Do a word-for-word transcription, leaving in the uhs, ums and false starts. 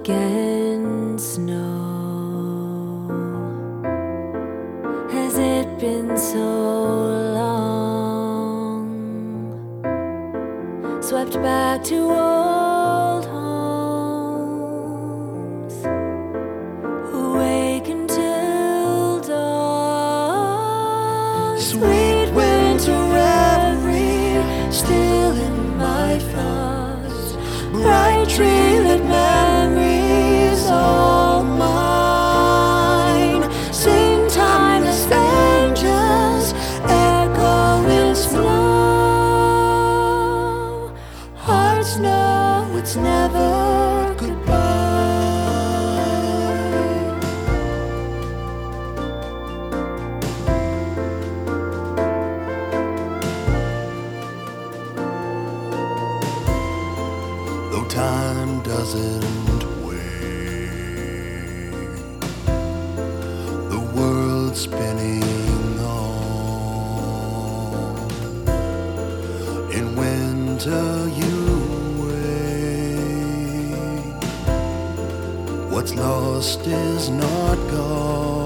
against snow. Has it been so long? Swept back to old homes, awaken till dawn. Sweet winter reverie, still in my thoughts. Bright tree-lit memories, all mine. Sing timeless angels, echo in snow. Hearts know it's never goodbye. Though time doesn't wait, the world's spinning on. In winter you wait, what's lost is not gone.